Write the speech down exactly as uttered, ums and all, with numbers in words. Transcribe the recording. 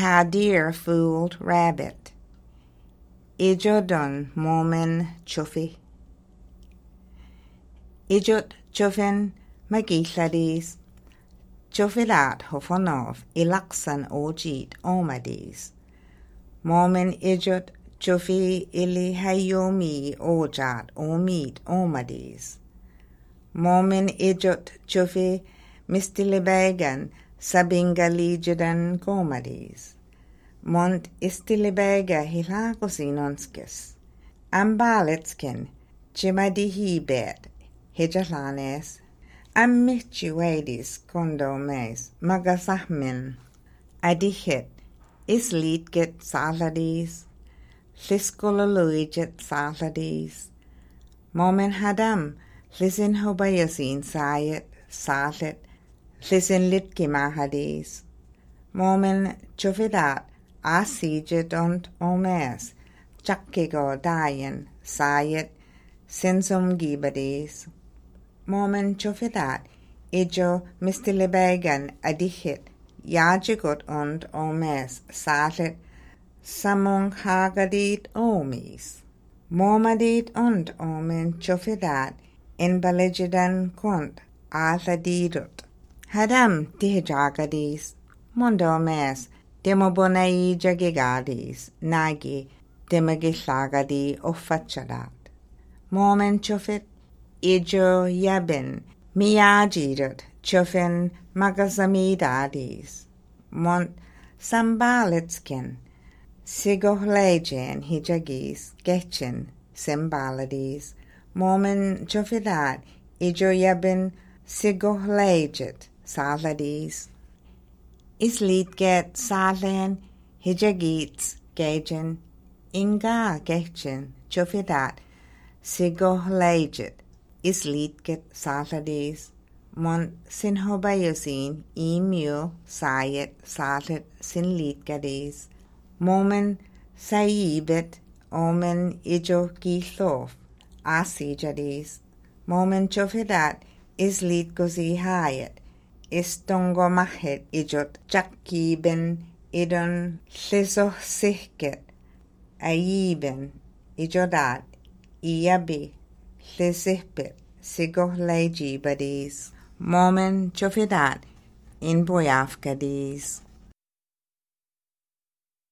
how deer fooled rabbit. Ijodun momen chuffy. Ijot chuffin magishladis. Chuffilat hofonov ilaksan ojit omadis. Momen ijot chuffi ili hayomi ojat omid omadis. Momen ijot chuffi mistilibegan sabingalijadan gomadis. Mont istilibega hilagosinonskis. Ambalitskin chimadihibet hijalanes. Ammichuadis condomes magasahmin. Adihit islitget saladis. Liskololuijet saladis. Momen hadam lisin hobayasin sayet salet. Lisin litkimahadis. Momen chufidat asijet ont omes. Chakkigo dayen sayet sinsum gibadis. Momen chufidat ijo mistilibegan adihit yajigot und omes salet samung hagadit omis. Momadit und omen chufidat inbalijidan kunt aladidut. Hadam tihijagadis mondomes demobonai jagigadis nagi demagishagadi ofachadat. Momen chufit ijo yabin miyajidut chufin magazamidadis. Mont sambalitskin sigohlejen hijagis getchin simbaladis. Momen chufidat ijo yabin sigohlejet saladis. Islit get salen hijagits gajen inga getchin chufidat sigohlejet. Islit get saladis. Mon sinhobayosin emu sayet salet sinlit gadis. Momen sayibet omen ijo githof asijadis. Momen chufidat islit gozi hayet. Istongo mahet ijot jakkiben idon lisoh sihket. Ayiben ijodat iyabi lisihbet sigoh leji badis. Momen chufidat in boyafgadis.